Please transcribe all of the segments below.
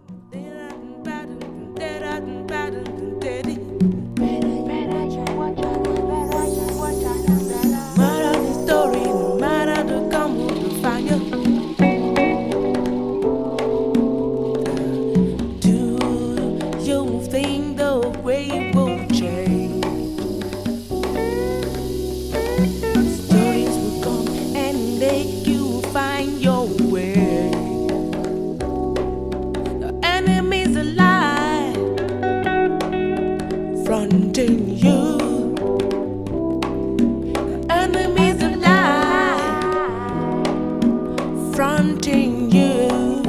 Think the way will change. Stories will come and they you will find your way. The enemy's alive, fronting you. The enemy's alive, fronting you.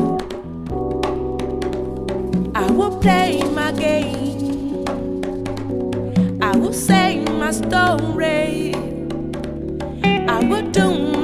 I will play my game. I will say my story. I will do